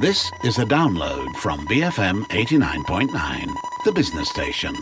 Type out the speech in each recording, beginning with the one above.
This is a download from BFM 89.9, the business station.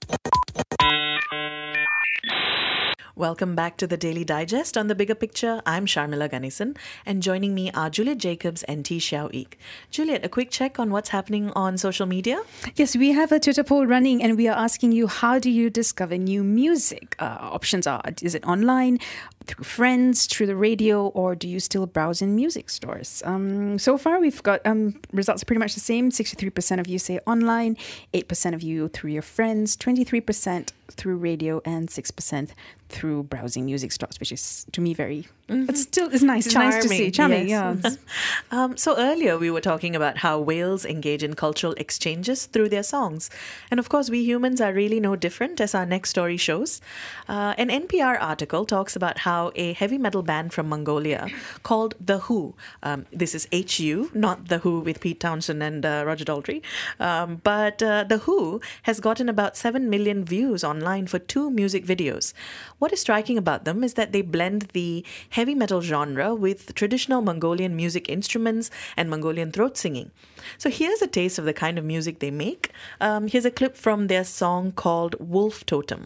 Welcome back to the Daily Digest. On The Bigger Picture, I'm Sharmila Ganesan, and joining me are Juliet Jacobs and T. Xiao Eek. Juliet, a quick check on what's happening on social media? Yes, we have a Twitter poll running and we are asking you, how do you discover new music? Options are, is it online, through friends, through the radio, or do you still browse in music stores? So far, we've got results are pretty much the same. 63% of you say online, 8% of you through your friends, 23% through radio, and 6% through browsing music stores, which is, to me, very... But still, it's nice. It's nice to see. Charming, yes. yeah. So earlier we were talking about how whales engage in cultural exchanges through their songs. And of course, we humans are really no different, as our next story shows. An NPR article talks about how a heavy metal band from Mongolia called The Who, this is HU, not The Who with Pete Townshend and Roger Daltrey, but The Who has gotten about 7 million views online for 2 music videos. What is striking about them is that they blend the heavy metal genre with traditional Mongolian music instruments and Mongolian throat singing. So here's a taste of the kind of music they make. Here's a clip from their song called Wolf Totem.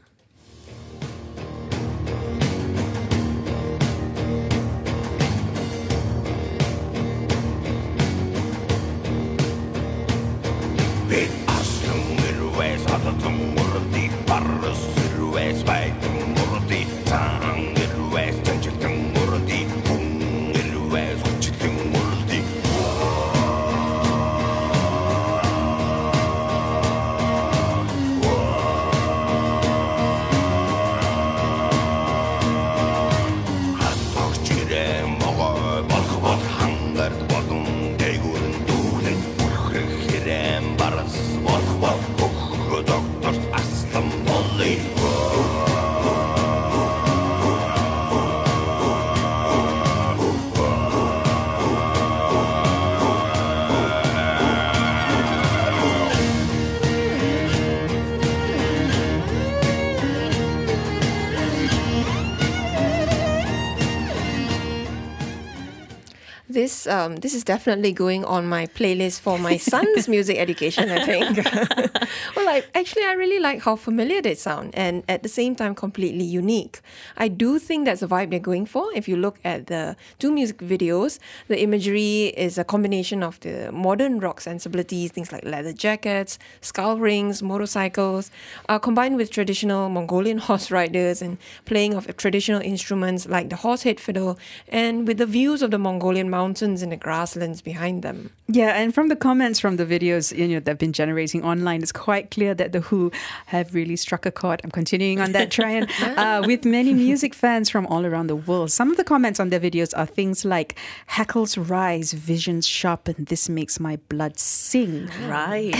This is definitely going on my playlist for my son's music education, I think. Well, I really like how familiar they sound and at the same time completely unique. I do think that's the vibe they're going for. If you look at the 2 music videos, the imagery is a combination of the modern rock sensibilities, things like leather jackets, skull rings, motorcycles, combined with traditional Mongolian horse riders and playing of traditional instruments like the horsehead fiddle, and with the views of the Mongolian mountains and the grasslands behind them. Yeah, and from the comments from the videos that have been generating online, it's quite clear that The Who have really struck a chord. I'm continuing on that trend with many music fans from all around the world. Some of the comments on their videos are things like, hackles rise, visions sharpen, this makes my blood sing. Right.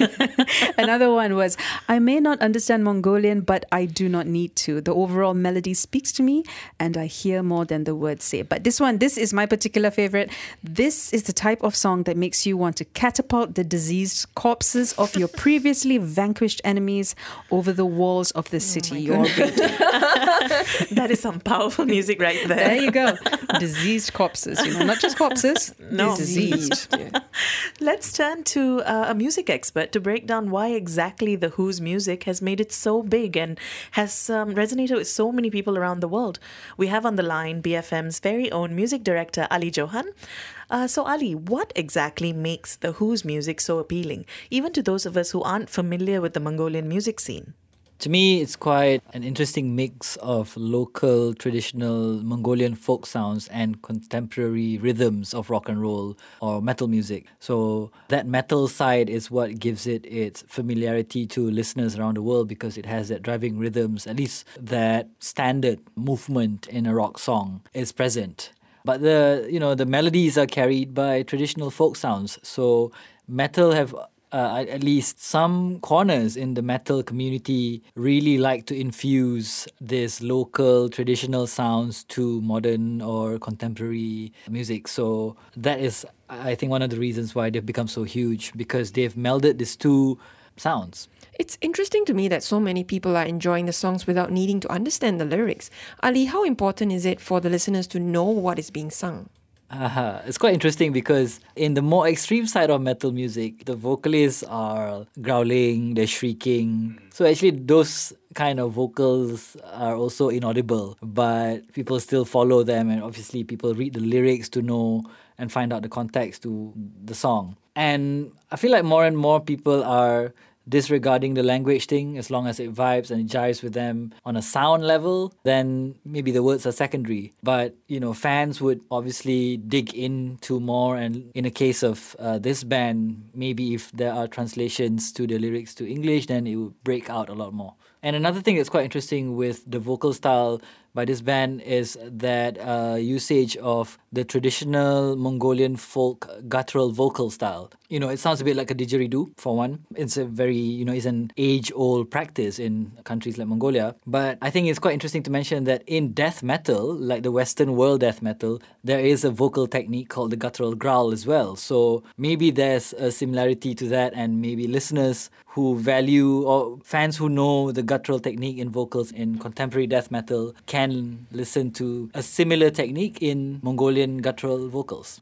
Another one was, I may not understand Mongolian, but I do not need to. The overall melody speaks to me and I hear more than the words say. But this is my particular favorite. This is the type of song that makes you want to catapult the diseased corpses of your previously vanquished enemies over the walls of the city you're raiding. That is some powerful music right there. There you go. Diseased corpses, not just corpses, no. Diseased. Yeah. Let's turn to a music expert to break down why exactly The Who's music has made it so big and has resonated with so many people around the world. We have on the line BFM's very own music director, Ali Johan. So Ali, what exactly makes The Who's music so appealing, even to those of us who aren't familiar with the Mongolian music scene? To me, it's quite an interesting mix of local traditional Mongolian folk sounds and contemporary rhythms of rock and roll or metal music. So that metal side is what gives it its familiarity to listeners around the world, because it has that driving rhythms, at least that standard movement in a rock song is present. But the melodies are carried by traditional folk sounds. So metal have at least some corners in the metal community really like to infuse this local traditional sounds to modern or contemporary music. So that is, I think, one of the reasons why they've become so huge, because they've melded these 2 sounds. It's interesting to me that so many people are enjoying the songs without needing to understand the lyrics. Ali, how important is it for the listeners to know what is being sung? It's quite interesting because in the more extreme side of metal music, the vocalists are growling, they're shrieking. So actually those kind of vocals are also inaudible, but people still follow them, and obviously people read the lyrics to know and find out the context to the song. And I feel like more and more people are disregarding the language thing. As long as it vibes and it jives with them on a sound level, then maybe the words are secondary. But, fans would obviously dig into more. And in a case of this band, maybe if there are translations to the lyrics to English, then it would break out a lot more. And another thing that's quite interesting with the vocal style by this band is that usage of the traditional Mongolian folk guttural vocal style. It sounds a bit like a didgeridoo, for one. It's a very, it's an age-old practice in countries like Mongolia. But I think it's quite interesting to mention that in death metal, like the Western world death metal, there is a vocal technique called the guttural growl as well. So maybe there's a similarity to that, and maybe listeners who value, or fans who know the guttural technique in vocals in contemporary death metal can listen to a similar technique in Mongolian guttural vocals.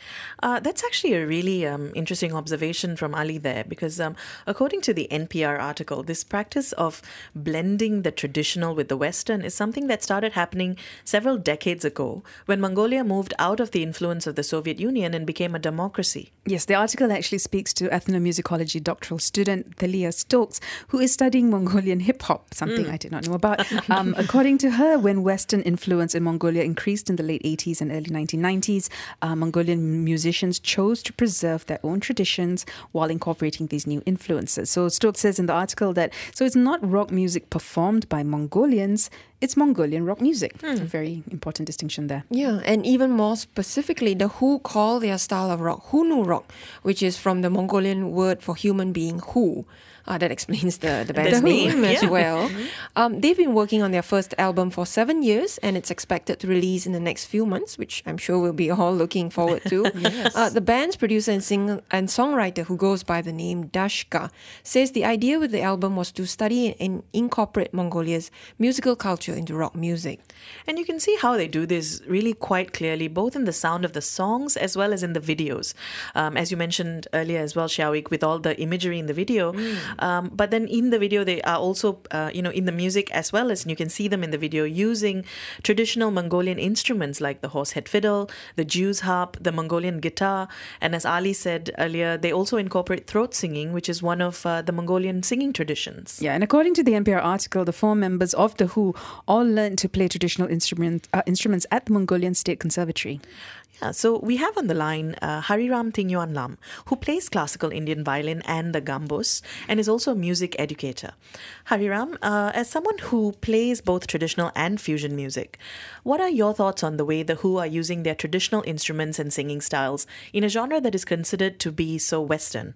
That's actually a really interesting observation from Ali there, because according to the NPR article, this practice of blending the traditional with the Western is something that started happening several decades ago when Mongolia moved out of the influence of the Soviet Union and became a democracy. Yes, the article actually speaks to ethnomusicology doctoral student Thalia Stokes, who is studying Mongolian hip-hop, something I did not know about. According to her, when Western influence in Mongolia increased in the late 80s and early 1990s, Mongolian musicians chose to preserve their own traditions while incorporating these new influences. So Stokes says in the article that, so it's not rock music performed by Mongolians, it's Mongolian rock music. A very important distinction there. Yeah, and even more specifically, the Who call their style of rock Hunu rock, which is from the Mongolian word for human being Who. That explains the band's name as well. They've been working on their first album for 7 years, and it's expected to release in the next few months, which I'm sure we'll be all looking forward to. Yes. The band's producer and singer and songwriter, who goes by the name Dashka, says the idea with the album was to study and incorporate Mongolia's musical culture into rock music. And you can see how they do this really quite clearly, both in the sound of the songs as well as in the videos. As you mentioned earlier as well, Xiaowik, with all the imagery in the video. But then in the video, they are also, in the music as well as, you can see them in the video, using traditional Mongolian instruments like the horsehead fiddle, the Jew's harp, the Mongolian guitar. And as Ali said earlier, they also incorporate throat singing, which is one of the Mongolian singing traditions. Yeah, and according to the NPR article, the 4 members of the Who all learned to play traditional instruments at the Mongolian State Conservatory. Yeah, so we have on the line Hariram Tingyoan Lam, who plays classical Indian violin and the gambus and is also a music educator. Hariram, as someone who plays both traditional and fusion music, what are your thoughts on the way the Who are using their traditional instruments and singing styles in a genre that is considered to be so Western?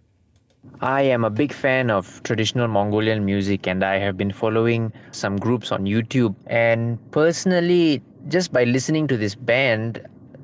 I am a big fan of traditional Mongolian music, and I have been following some groups on YouTube. And personally, just by listening to this band,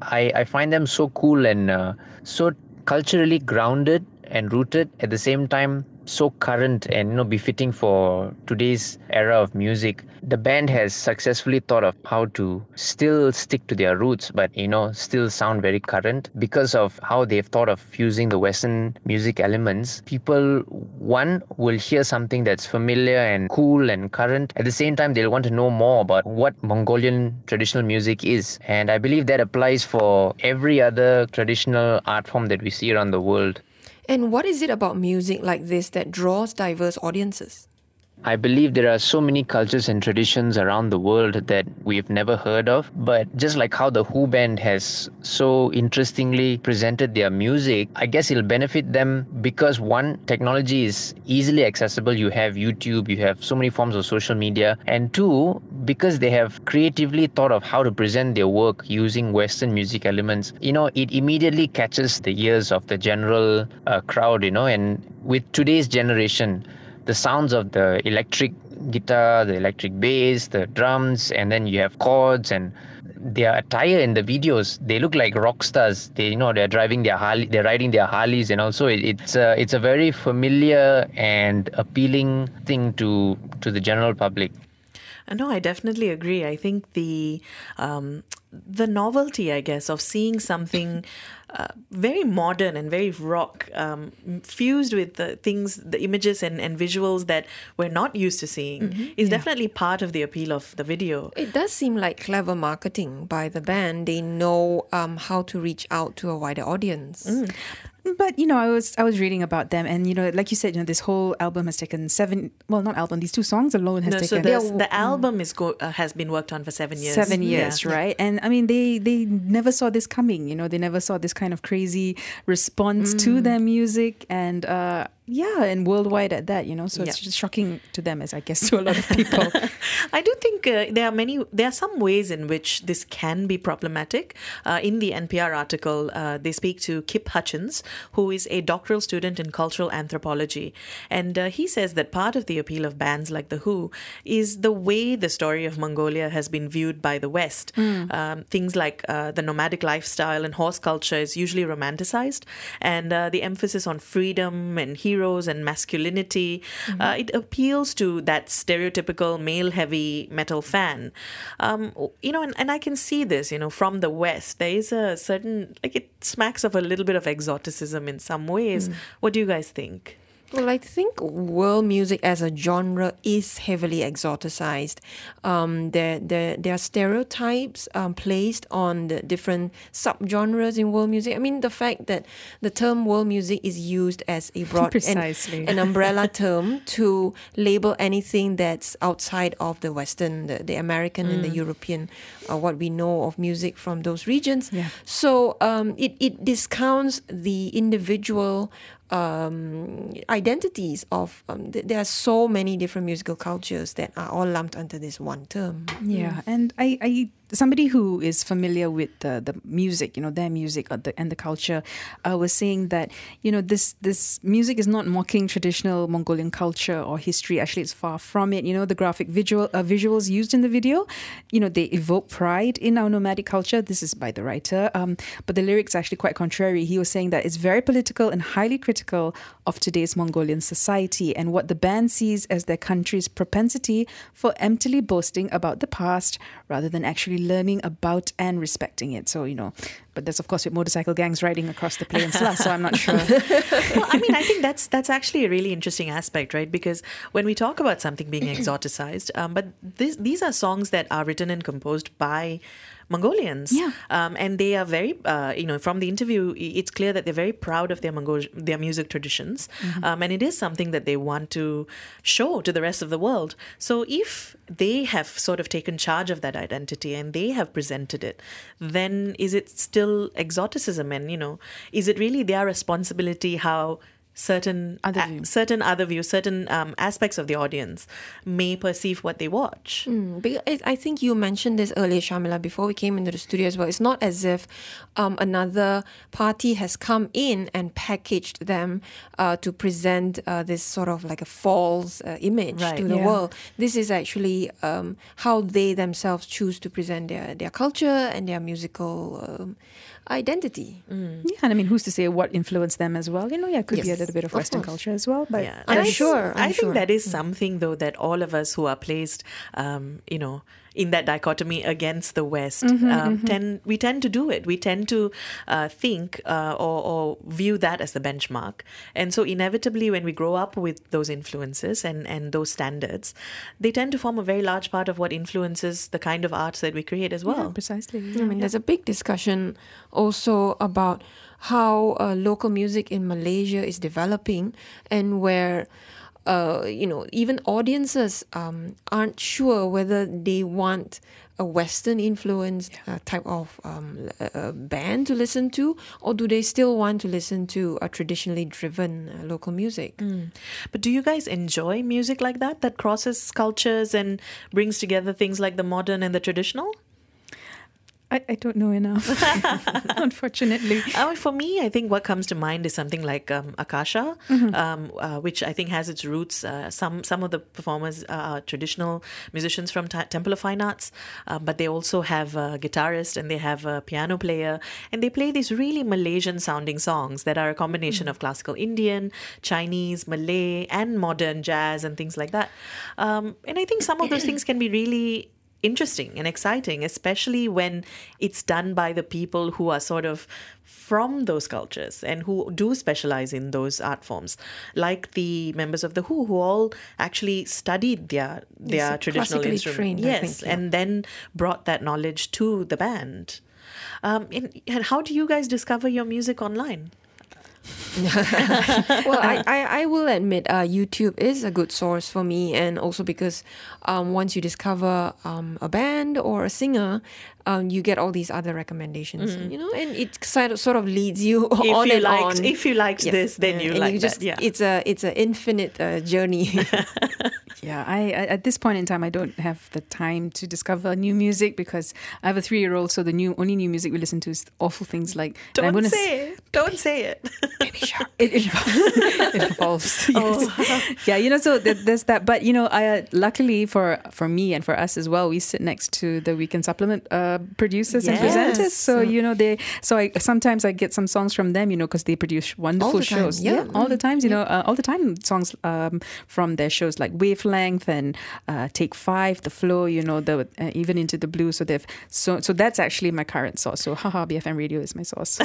I find them so cool and so culturally grounded and rooted, at the same time so current and befitting for today's era of music. The band has successfully thought of how to still stick to their roots, but still sound very current because of how they've thought of fusing the Western music elements. People, one, will hear something that's familiar and cool and current. At the same time, they'll want to know more about what Mongolian traditional music is. And I believe that applies for every other traditional art form that we see around the world. And what is it about music like this that draws diverse audiences? I believe there are so many cultures and traditions around the world that we've never heard of. But just like how the Who band has so interestingly presented their music, I guess it'll benefit them because, one, technology is easily accessible. You have YouTube, you have so many forms of social media. And two, because they have creatively thought of how to present their work using Western music elements, it immediately catches the ears of the general crowd, and with today's generation, the sounds of the electric guitar, the electric bass, the drums, and then you have chords and their attire in the videos, they look like rock stars. They're driving their Harley, they're riding their Harleys, and also it's a very familiar and appealing thing to the general public. No, I definitely agree. I think the novelty, I guess, of seeing something very modern and very rock, fused with the images and visuals that we're not used to seeing, is definitely part of the appeal of the video. It does seem like clever marketing by the band. They know how to reach out to a wider audience. But I was reading about them, and like you said, this whole album has taken these 2 songs alone has So taken the album has been worked on for 7 years. 7 years, Yeah. right? And I mean, they never saw this coming. They never saw this kind of crazy response to their music, and and worldwide at that. So it's just shocking to them, as I guess to a lot of people. I do think there are some ways in which this can be problematic. In the NPR article, they speak to Kip Hutchins, who is a doctoral student in cultural anthropology. And he says that part of the appeal of bands like The Who is the way the story of Mongolia has been viewed by the West. Things like the nomadic lifestyle and horse culture is usually romanticized, and the emphasis on freedom and heroes and masculinity, it appeals to that stereotypical male-heavy metal fan. And I can see this, from the West. There is a certain, it smacks of a little bit of exoticism in some ways. What do you guys think? Well, I think world music as a genre is heavily exoticized. There are stereotypes placed on the different subgenres in world music. I mean, the fact that the term world music is used as a broad an umbrella term to label anything that's outside of the Western, the American and the European, what we know of music from those regions. Yeah. So it discounts the individual identities of there are so many different musical cultures that are all lumped under this one term. Yeah, and I somebody who is familiar with the music, their music and the culture, was saying that this music is not mocking traditional Mongolian culture or history. Actually, it's far from it. The graphic visuals used in the video, they evoke pride in our nomadic culture. This is by the writer, but the lyrics are actually quite contrary. He was saying that it's very political and highly critical of today's Mongolian society and what the band sees as their country's propensity for emptily boasting about the past rather than actually learning about and respecting it. So, but that's of course with motorcycle gangs riding across the peninsula, so I'm not sure. Well, I mean, I think that's actually a really interesting aspect, right? Because when we talk about something being exoticized, but these are songs that are written and composed by Mongolians. Yeah. And they are very, from the interview, it's clear that they're very proud of their music traditions. And it is something that they want to show to the rest of the world. So if they have sort of taken charge of that identity and they have presented it, then is it still exoticism? And, is it really their responsibility how certain aspects of the audience may perceive what they watch? Because I think you mentioned this earlier, Shamila, before we came into the studio as well. It's not as if another party has come in and packaged them to present this sort of like a false image to the world. This is actually how they themselves choose to present their culture and their musical identity. Yeah, and I mean, who's to say what influenced them as well? It could be a little bit of Western culture as well. But I'm sure. I think that is something, though, that all of us who are placed, in that dichotomy against the West, we tend to do it. We tend to think or view that as the benchmark. And so inevitably, when we grow up with those influences and those standards, they tend to form a very large part of what influences the kind of art that we create as well. Yeah, precisely. I mean, there's a big discussion also about how local music in Malaysia is developing, and where even audiences aren't sure whether they want a Western influenced type of band to listen to, or do they still want to listen to a traditionally driven local music? But do you guys enjoy music like that crosses cultures and brings together things like the modern and the traditional? I don't know enough, unfortunately. For me, I think what comes to mind is something like Akasha, which I think has its roots. Some of the performers are traditional musicians from Temple of Fine Arts, but they also have a guitarist and they have a piano player, and they play these really Malaysian-sounding songs that are a combination of classical Indian, Chinese, Malay, and modern jazz and things like that. And I think some of those things can be really interesting and exciting, especially when it's done by the people who are sort of from those cultures and who do specialize in those art forms, like the members of the who all actually studied their traditional instrument. Trained, yes, I think, yeah. and then brought that knowledge to the band. And how do you guys discover your music online? Well, I will admit YouTube is a good source for me, and also because once you discover a band or a singer, you get all these other recommendations, and it sort of leads you on and on. If you liked Yes. this, then you and like you just, that. Yeah. It's an infinite journey. Yeah, I at this point in time, I don't have the time to discover new music because I have a 3-year-old, so the only new music we listen to is awful things like... Don't say it. Baby Shark. It evolves. Yes. Yeah, so there's that. But, luckily for me and for us as well, we sit next to the Weekend Supplement producers and Yes. presenters. So, sometimes I get some songs from them, because they produce wonderful All the time, shows. yeah. All the times, all the time songs from their shows like Wavelength and Take 5, The Flow, even Into the Blue. So so that's actually my current source. So BFM Radio is my source.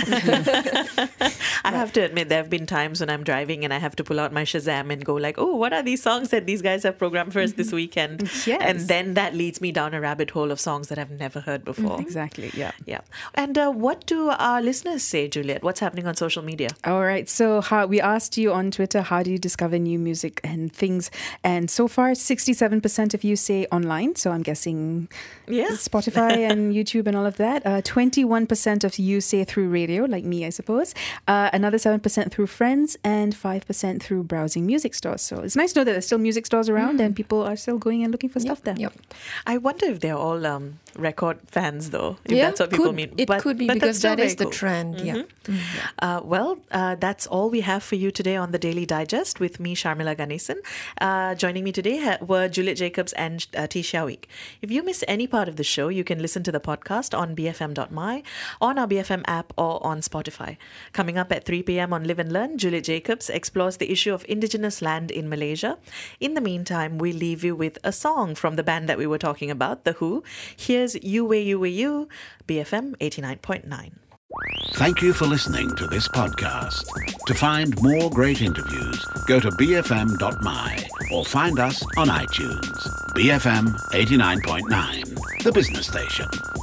I have to admit, there have been times when I'm driving and I have to pull out my Shazam and go like, oh, what are these songs that these guys have programmed for us this weekend? Yes. And then that leads me down a rabbit hole of songs that I've never heard before. Exactly, yeah. Yeah. And what do our listeners say, Juliet? What's happening on social media? All right. So we asked you on Twitter, how do you discover new music and things? And so far, 67% of you say online. So I'm guessing Spotify and YouTube and all of that. 21% of you say through radio, like me, I suppose. Another 7% through friends and 5% through browsing music stores. So it's nice to know that there's still music stores around and people are still going and looking for stuff there. Yep. I wonder if they're all record fans, though, if that's what people mean. It could be but because that's still that is very the cool. trend. Yeah. Well, that's all we have for you today on the Daily Digest with me, Sharmila Ganesan. Joining me today were Juliet Jacobs and T. Xiaowik. If you miss any part of the show, you can listen to the podcast on bfm.my, on our BFM app, or on Spotify. Coming up at 3 p.m. on Live and Learn, Juliet Jacobs explores the issue of indigenous land in Malaysia. In the meantime, we leave you with a song from the band that we were talking about, The Who. Here's You Way You Way You, BFM 89.9. Thank you for listening to this podcast. To find more great interviews, go to bfm.my or find us on iTunes. BFM 89.9, the business station.